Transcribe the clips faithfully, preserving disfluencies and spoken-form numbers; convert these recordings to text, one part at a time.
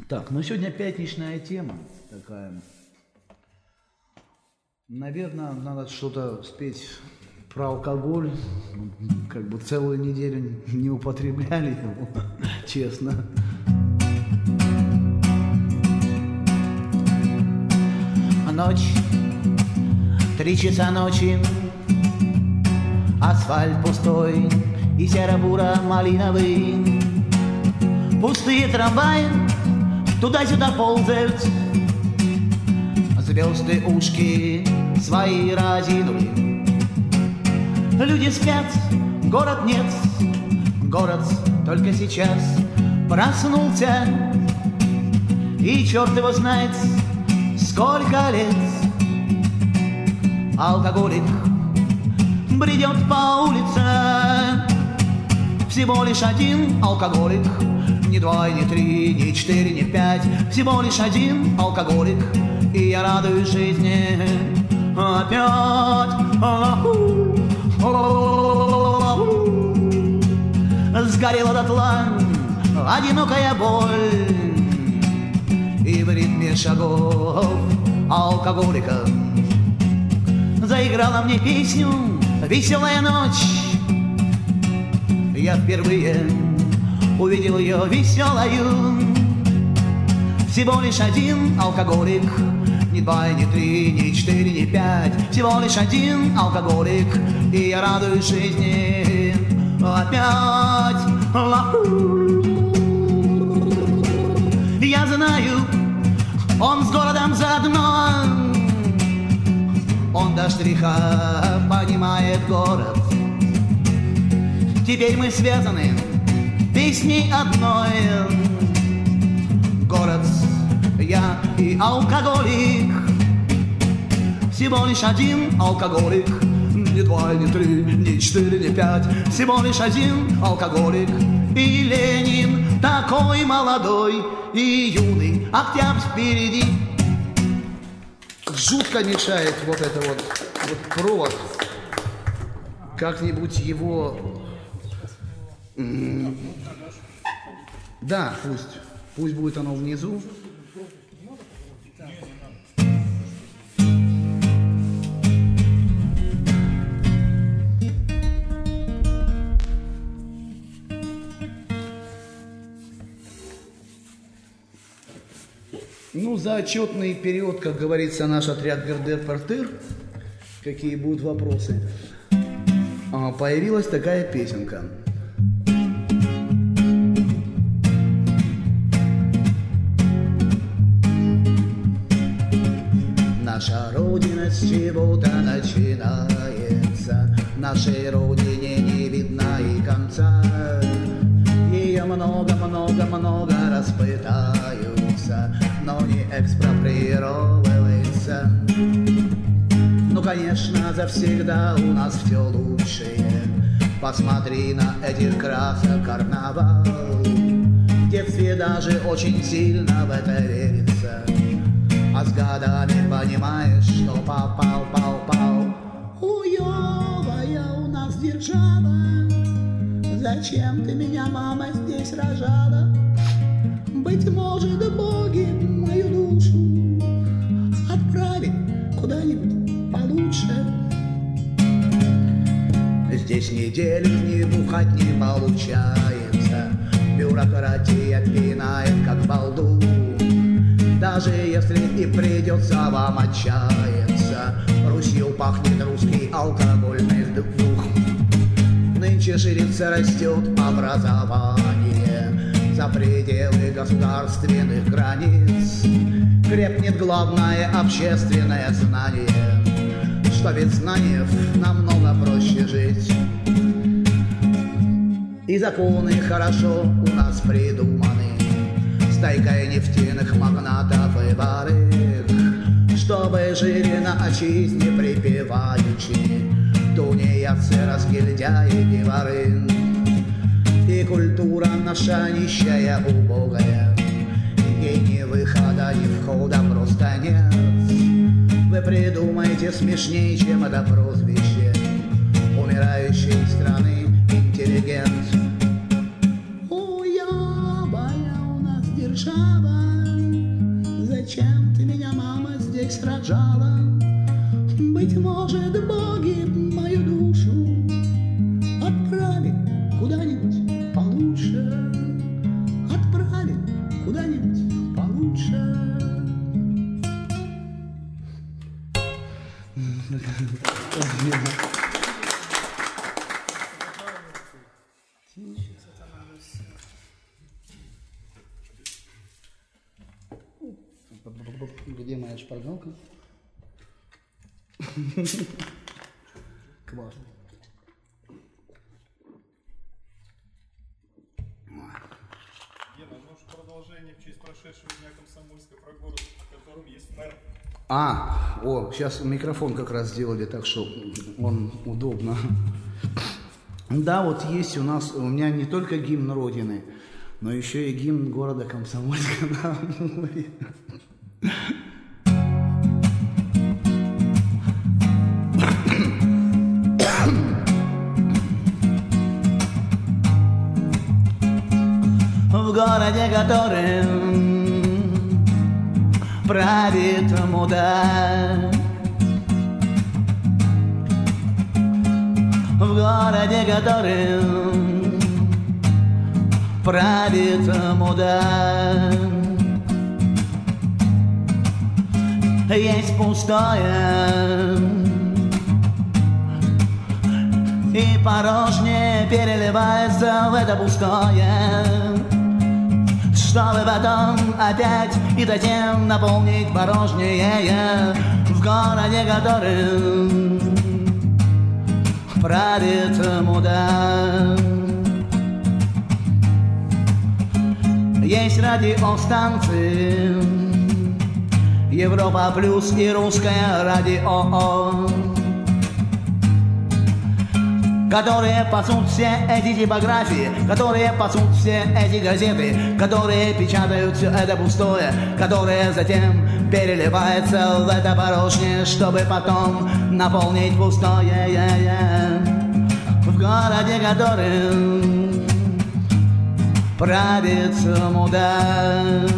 Так, ну сегодня пятничная тема такая. Наверное, надо что-то спеть про алкоголь. Как бы целую неделю не употребляли его, честно. Ночь, три часа ночи, асфальт пустой и серо-буро-малиновый. Пустые трамваи туда-сюда ползают, звезды ушки свои разинули. Люди спят, город нет, город только сейчас проснулся, и черт его знает, сколько лет. Алкоголик бредет по улице, всего лишь один алкоголик. Не два, не три, не четыре, не пять, всего лишь один алкоголик. И я радуюсь жизни опять. Сгорела дотла одинокая боль, и в ритме шагов алкоголика заиграла мне песню «Веселая ночь». Я впервые увидел ее веселою. Всего лишь один алкоголик, не два, не три, не четыре, не пять, всего лишь один алкоголик. И я радуюсь жизни опять. Я знаю, он с городом заодно, он до штриха понимает город. Теперь мы связаны песней одной. Город, я и алкоголик. Всего лишь один алкоголик, не два, не три, не четыре, не пять, всего лишь один алкоголик. И Ленин такой молодой и юный, октябрь впереди. Жутко мешает вот это вот, вот провод. Как-нибудь его... Да, пусть. Пусть будет оно внизу. Ну, за отчетный период, как говорится, наш отряд Гердер-Портер, какие будут вопросы, появилась такая песенка. Наша Родина с чего-то начинается, нашей Родине не видно и конца. Ее много-много-много распытаются, но не экспроприировывается. Ну, конечно, завсегда у нас все лучшее. Посмотри на этих красок карнавал. В детстве даже очень сильно в это верится, а с годами понимаешь, что попал, пал, пал. Хуёвая у нас держава, зачем ты меня, мама, здесь рожала? Быть может, боги мою душу отправить куда-нибудь получше. Здесь неделю не бухать не получается, бюрократия пинает как балду. Даже если и придется вам отчаяться, Русью пахнет русский алкогольный дух. Нынче ширится, растет образование за пределы государственных границ. Крепнет главное общественное знание, что без знаний намного проще жить. И законы хорошо у нас придуманы, стайкой нефтяных магнатов и барыг, чтобы жили на отчизне припеваючи, тунеядцы, разгильдяи и воры. И культура наша нищая, убогая, ей ни выхода, ни входа просто нет. Вы придумаете смешнее, чем это прозвище умирающей страны интеллигент. Ой, я, у нас держава. баба, зачем ты меня, мама, здесь рожала? Быть может, боги мою душу отправить куда-нибудь получше, отправить куда-нибудь получше. Где моя шпаргалка? Классно. Гена, может продолжение в честь прошедшего дня Комсомольской про город, в котором есть мэр? А, о, сейчас микрофон как раз сделали так, что он удобно. Да, вот есть у нас, у меня не только гимн Родины, но еще и гимн города Комсомольска на Амуре. В городе, которым правит мудак, в городе, которым правит мудак, есть пустое и порожнее переливается в это пустое, чтобы потом опять и затем наполнить порожнее. В городе, которым правит мудак, есть радиостанции Европа плюс и русское радио, которые пасут все эти типографии, которые пасут все эти газеты, которые печатают все это пустое, которое затем переливается в это порожнее, чтобы потом наполнить пустое. В городе, которым правит мудак,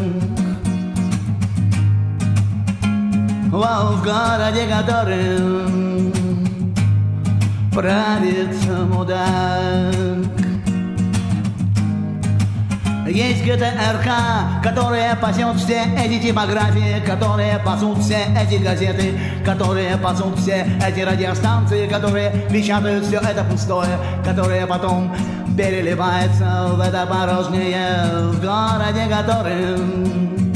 в городе, которым правит мудак. Есть ГТРК, которые пасет все эти типографии, которые пасут все эти газеты, которые пасут все эти радиостанции, которые печатают все это пустое, которое потом переливается в это порожнее. В городе, которым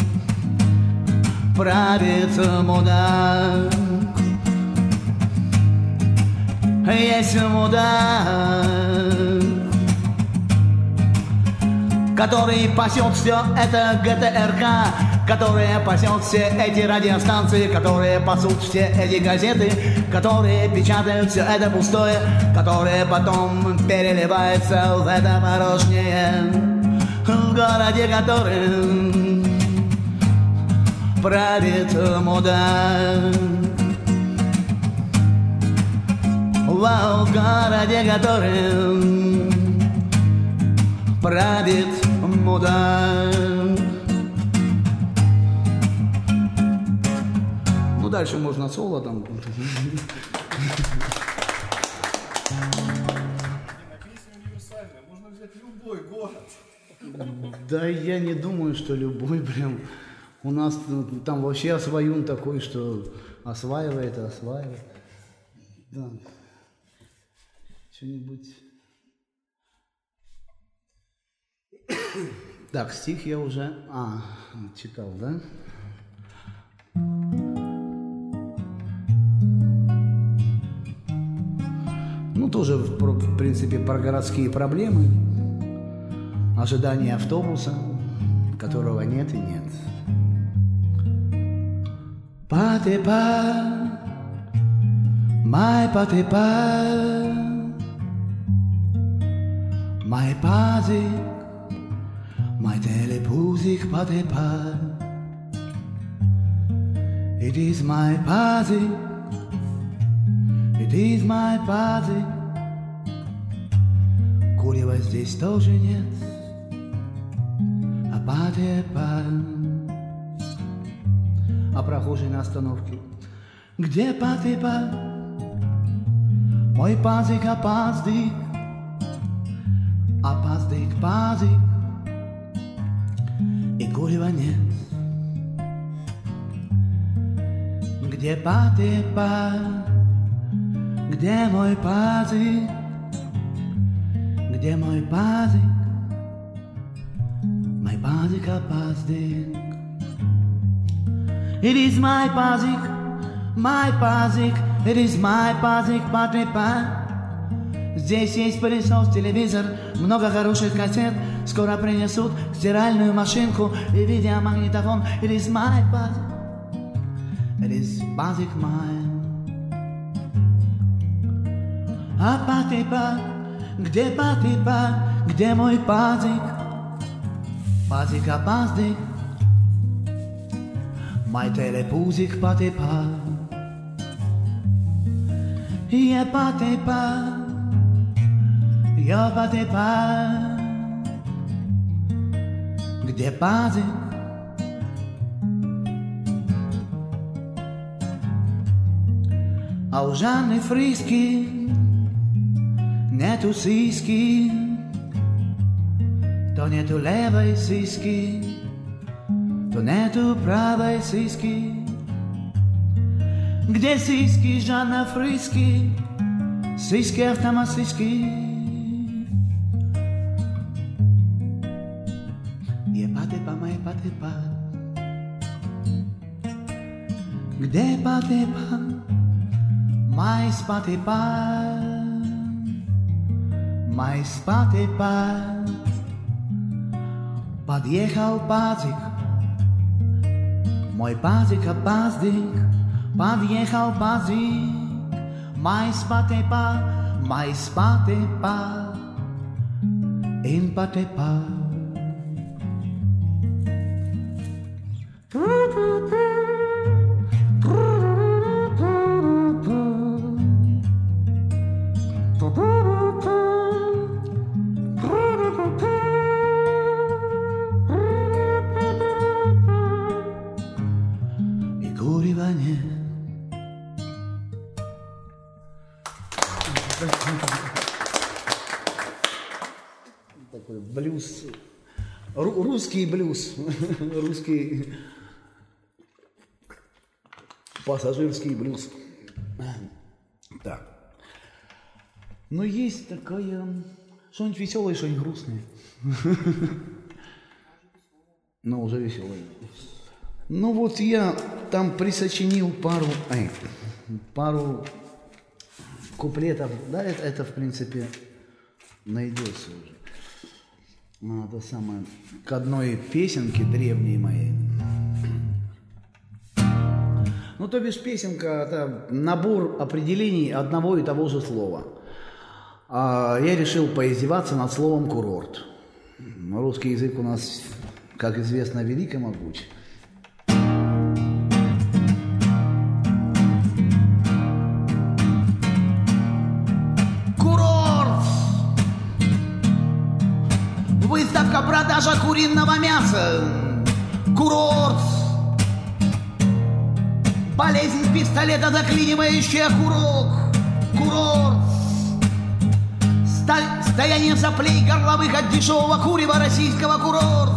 правит мудак, есть мудак, который пасет все это ГТРК, которые пасет все эти радиостанции, которые пасут все эти газеты, которые печатают все это пустое, которое потом переливается в это порожнее. В городе, которым правит мудак, в городе, которым правит мудак. Ну, дальше можно соло там. Гена, песня универсальная, можно взять любой город. Да я не думаю, что любой прям. У нас там вообще освоюн такой, что осваивает и осваивает. Да. Что-нибудь. Так, стих я уже а, читал, да? Ну, тоже, в принципе, про городские проблемы. Ожидание автобуса, которого нет и нет. Патепа, май патепа, май пазик, май теlepusik патепа. It is my pazik, it is my pazik. Курева здесь тоже нет, а патепа. А прохожий на остановке: где патепа? Мой пазик опаздык, опаздык пазик, и курева нет. Где патепа? Где мой пазик? Где мой пазик? Мой пазик опаздык. It is my пазик, my пазик, it is my пазик, патепа. Здесь есть пылесос, телевизор, много хороших кассет. Скоро принесут стиральную машинку и видеомагнитофон. It is my пазик, it is пазик mine. А патепа, где патепа, где мой пазик? Пазик опаздык, мой телепузик патепа. Я патепа, я патепа, где пазик? А у Жанны Фриски нету сиськи, то нету левой сиськи, то нету правой сиськи. Где сиськи Жанна Фриски? Сиськи автомасиськи. Е патепа, моя патепа. Где патепа? Mais патепа. Mais патепа. Подъехал пазик, мой пазик опаздык. Подъехал пазик, mais патепа, mais патепа, in патепа. Такой блюз, ру- русский блюз, русский пассажирский блюз. Так. Но есть такая, что-нибудь веселое, что-нибудь грустное. Ну, уже веселое. Ну вот я там присочинил пару, ай, пару куплетов, да, это, это в принципе найдется уже. Надо самое, к одной песенке древней моей. Ну, то бишь песенка – это набор определений одного и того же слова. А я решил поиздеваться над словом «курорт». Русский язык у нас, как известно, велик и могуч. Выставка, продажа куриного мяса. Курорт. Болезнь пистолета, заклинивающая курок. Курорт. Ста- Стояние соплей горловых от дешевого курева российского. Курорт.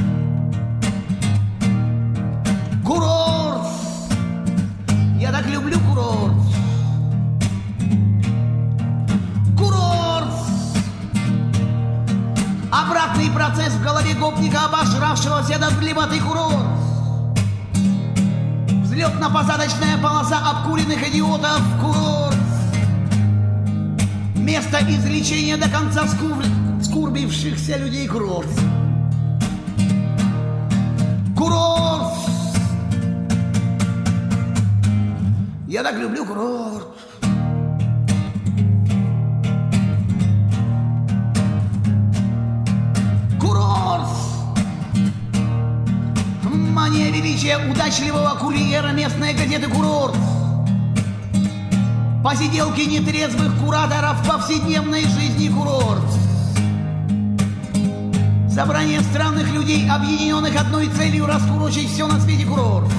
Курорт. Я так люблю курорт. Обратный процесс в голове гопника, обожравшегося до взлемотый курорт. Взлетно-посадочная полоса обкуренных идиотов. Курорт. Место излечения до конца скур... скурбившихся людей. Курорт. Курорт. Я так люблю курорт. Мания величия удачливого курьера местной газеты «Курорт». Посиделки нетрезвых кураторов повседневной жизни. Курорт. Собрание странных людей, объединенных одной целью раскурочить все на свете курорт.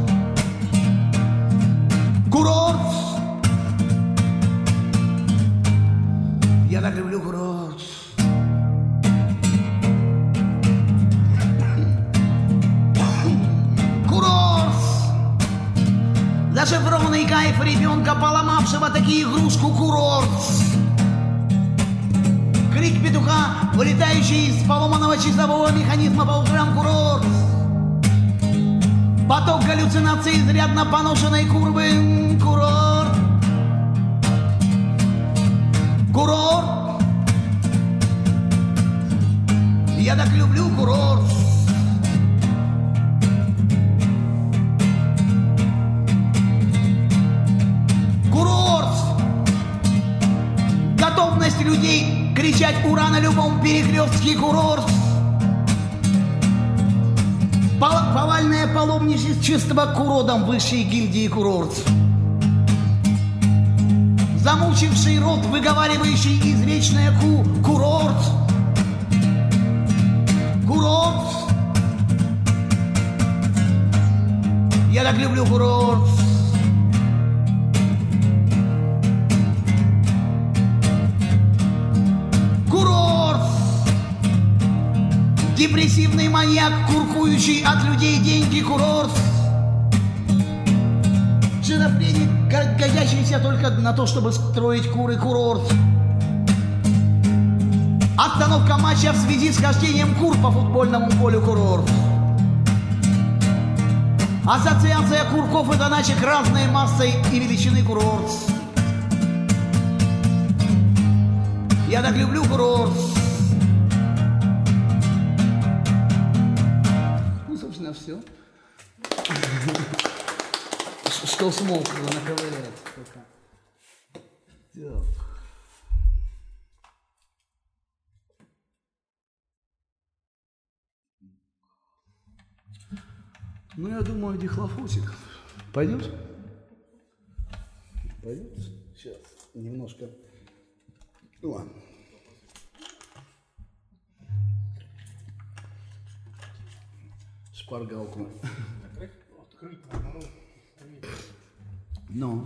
Курорт. Я так люблю курорт. Курорт. Зашифрованный кайф ребенка, поломавшего такие игрушку курорт. Крик петуха, вылетающий из поломанного часового механизма по утрам курорт. Поток галлюцинаций изрядно поношенной курвы курорт. Курорт. Я так люблю курорт. Курорт. Готовность людей кричать «Ура!» на любом перекрестке курорт. Повальное паломничество к уродам высшей гильдии курорт. Замучивший рот, выговаривающий извечное ку курорт. Курорт. Я так люблю курорт. Депрессивный маньяк, куркующий от людей деньги курорт. Шизофреник, годящийся только на то, чтобы строить куры курорт. Остановка матча в связи с хождением кур по футбольному полю курорт. Ассоциация курков и доначек разной массой и величины курорт. Я так люблю курорт. Все. Что смолкло, наковыряет. Ну, я думаю, дихлофосик. Пойдет? Пойдет? Сейчас, немножко. Ладно. Шпаргалку. Ну.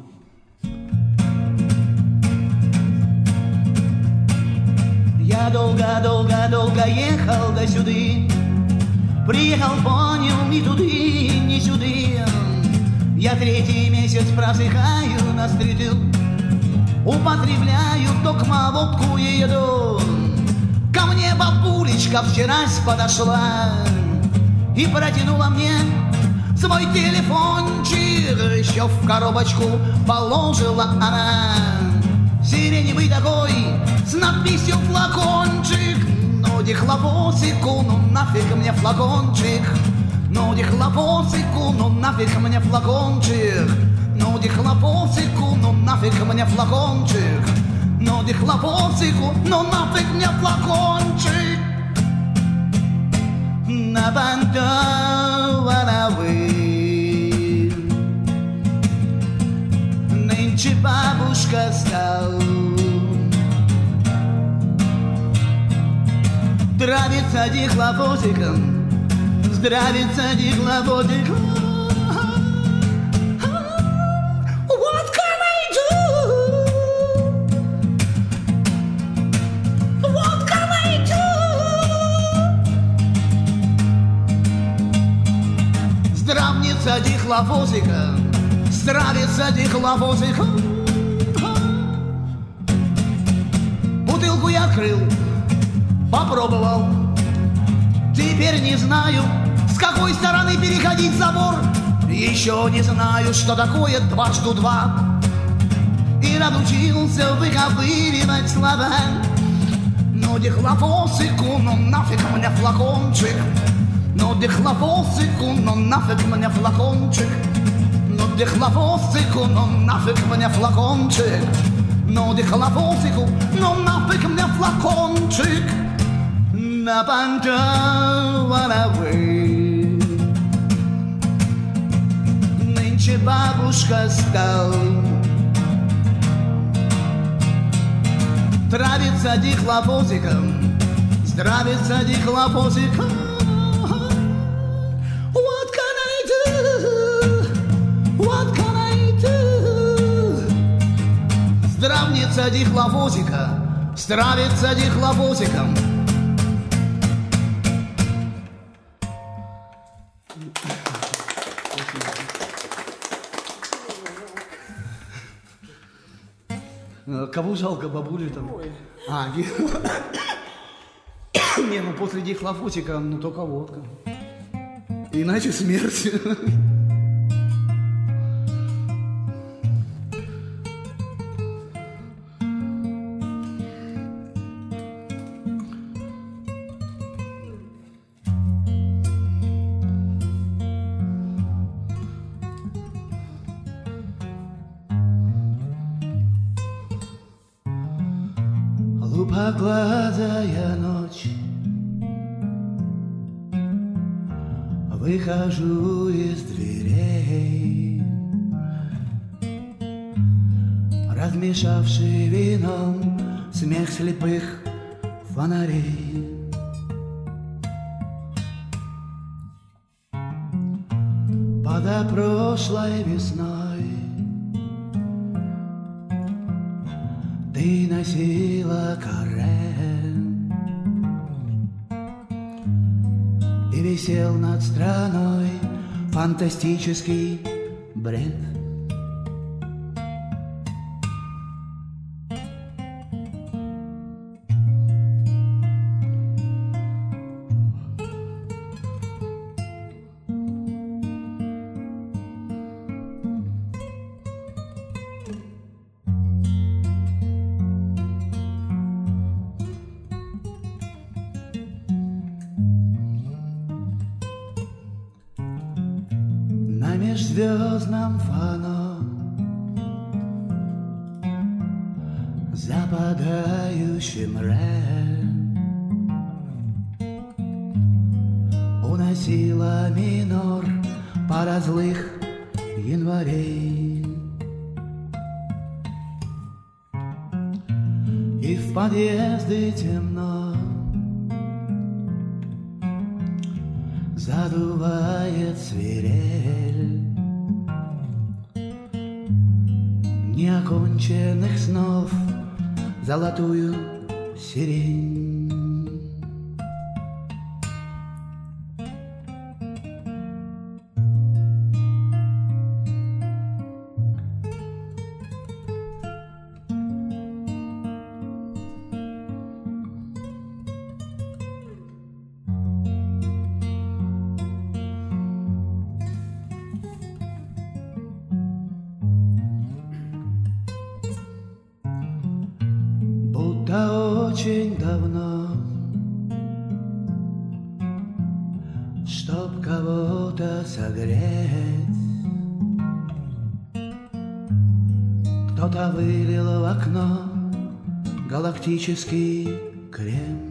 Я долго-долго-долго ехал до сюды. Приехал, понял, ни туды, ни сюды. Я третий месяц просыхаю на стриту. Употребляю токма водку и еду. Ко мне бабулечка вчерась подошла и протянула мне свой телефончик. Еще в коробочку положила она сиреневый такой с надписью «Флакончик». Ну, дихлофосику, ну нафиг мне флакончик. Ну, дихлофосику, ну нафиг мне флакончик. Ну, дихлофосику, ну нафиг мне флакончик. Ну, дихлофосику, ну нафиг мне флакончик. На Бантовановы нынче бабушка стал. Здравится дихлофосиком, здравится дихлофосиком. What can I do? What can I do? Здравница дихлофосика, здравится дихлофосика. Бутылку я открыл, попробовал. Теперь не знаю, с какой стороны переходить забор. Еще не знаю, что такое дважды два. И научился выковыривать слова. Ну, дихлофосику, ну нафиг мне флакончик. Ну, дихлофосику, ну нафиг мне флакончик. Ну, дихлофосику, ну нафиг мне флакончик. Ну, дихлофосику, ну нафиг мне флакончик. На Бантовановы нынче бабушка стал. Травится дихлофосиком, здравится дихлофосика. What can I do? What can I do? Здравница дихлофосика, здравится дихлофосиком. Кого жалко, бабулю там? А, не, ну после дихлофосика, ну только водка. Иначе смерть. Лупоглазая ночь, выхожу из дверей, размешавший вином смех слепых фонарей. Позапрошлой весной ты носила каре и висел над страной фантастический бред. На межзвездном фоне западающим ре уносила минор пара злых январей. И в подъезде темно, задувает свирель неоконченных снов золотую сирень. Будто очень давно, чтоб кого-то согреть, кто-то вылил в окно галактический крем.